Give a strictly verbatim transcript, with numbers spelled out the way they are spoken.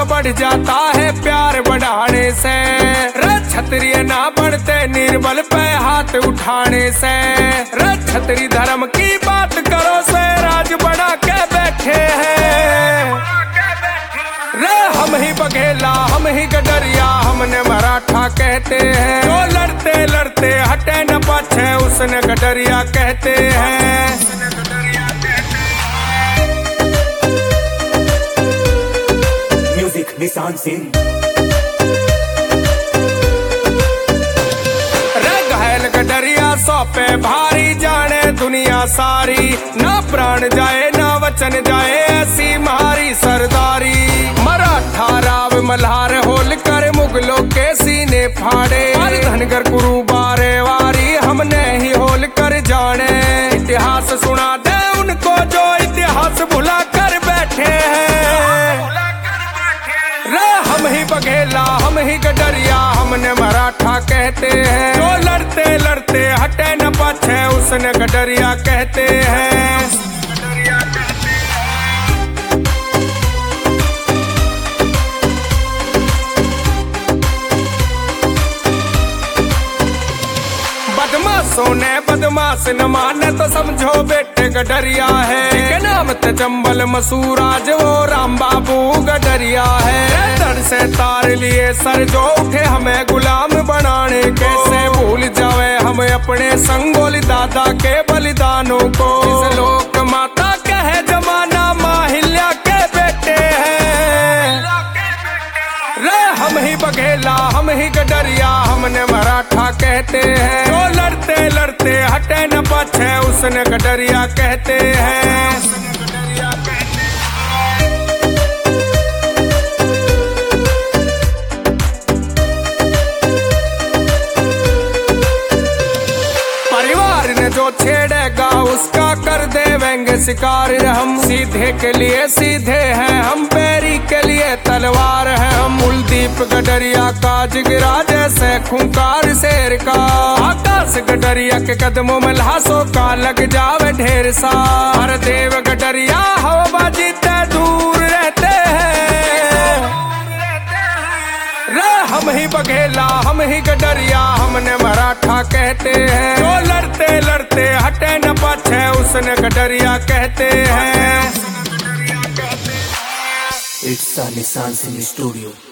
तो बढ़ जाता है प्यार बढ़ाने से। रे क्षत्रिय ना बढ़ते निर्बल पे हाथ उठाने से। रे क्षत्रिय धर्म की बात करो से राज बढ़ा के बैठे हैं। रे हम ही बघेला हम ही गडरिया हमने मराठा कहते हैं। जो लड़ते लड़ते हटे न पाछे उसने गडरिया कहते हैं। म्यूजिक निशान सिंह। रे घायल गडरिया सौंपे भारी जाने दुनिया सारी। ना प्राण जाए ना वचन जाए ऐसी मारी सरदारी। मराठा राव मल्हार होल कर मुगलों के सीने फाड़े। धनगर कुरु बारे वारी हमने ही होल कर जाने। इतिहास सुना दे उनको जो इतिहास भुला कर बैठे हैं। रे हम ही बघेला हम ही गडरिया हमने मराठा कहते हैं। जो लड़ते लड़ते हटे न पाछे उसने गडरिया कहते हैं। बदमाशों ने बदमाश न माने तो समझो बेटे गडरिया है। के नाम ते चंबल मसूराज वो राम बाबू गडरिया है। धड़ से तार लिए सर जो उठे हमें गुलाम बनाने। कैसे भूल जावे हम अपने संगोली दादा के बलिदानों को। इस लोक माता कहे जमाना माहिल्या के बेटे हैं। रे हम ही बघेला हम ही गडरिया हमने मराठा कहते हैं। जो लड़ते लड़ते हटे न पाछे उसने गडरिया कहते हैं। परिवार ने जो छेड़ेगा उसका कर देवेंगे शिकार हम। सीधे के लिए सीधे हैं हम बैरी के लिए तलवार है हम। कुलदीप गडरिया का जिगरा जैसे खूंखार शेर का। आकाश गडरिया के कदमों में लाशों का लग जावे ढेर सा। हर देव गडरिया हवाबाजी ते दूर रहते हैं। रे हम ही बघेला हम ही गडरिया हमने मराठा कहते हैं। जो लड़ते लड़ते हटे न पाछे उसने गडरिया कहते हैं। इट्स निशान सिंह स्टूडियो।